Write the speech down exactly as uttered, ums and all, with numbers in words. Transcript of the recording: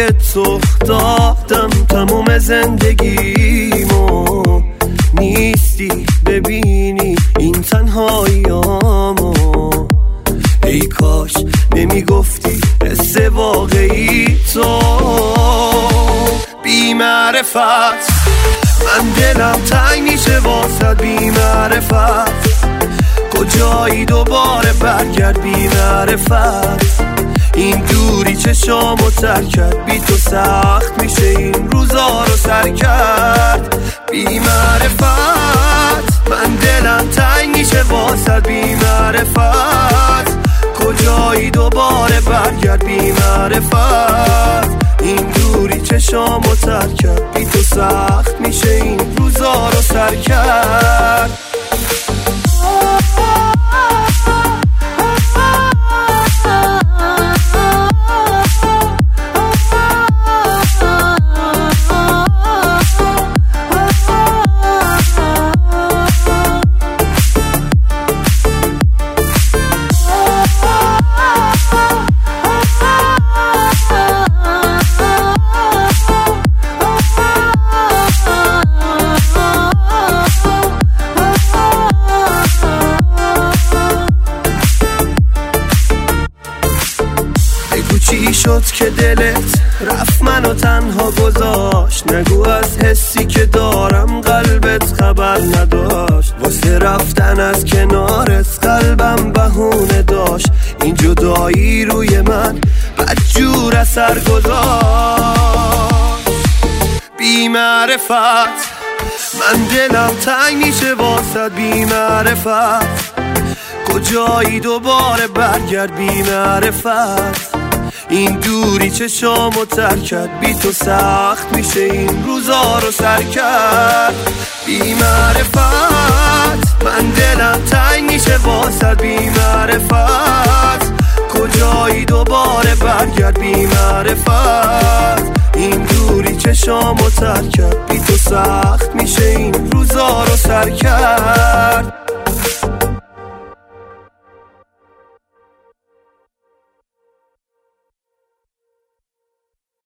تو دادم تموم زندگیمو، نیستی ببینی این تنهاییامو. ای کاش نمیگفتی حس واقعی تو بی معرفت. من دلم تنگ میشه واسه بی معرفت، کجایی دوباره برگرد بی معرفت. این دوری چشامو تر کرد، بی تو سخت میشه این روزا رو سر کرد بی معرفت. من دلم تنگ میشه واسه بی معرفت، کجایی دوباره برگرد بی معرفت. این دوری چشامو تر کرد، بی تو سخت میشه این روزا رو سر کرد. چی شد که دلت رفت منو تنها گذاشت؟ نگو از حسی که دارم قلبت خبر نداشت. واسه رفتن از کنارت قلبم بهونه داشت. این جدایی روی من بدجور اثر گذاشت بی معرفت. من دلم تنگ میشه واسه بی معرفت، کجایی دوباره برگرد بی معرفت. این دوری چشامو تر کرد، بی تو سخت میشه این روزا رو سر کرد بی معرفت. من دلم تنگ میشه واسه بی معرفت، کجایی دوباره برگرد بی معرفت. این دوری چشامو تر کرد، بی تو سخت میشه این روزا رو سر کرد.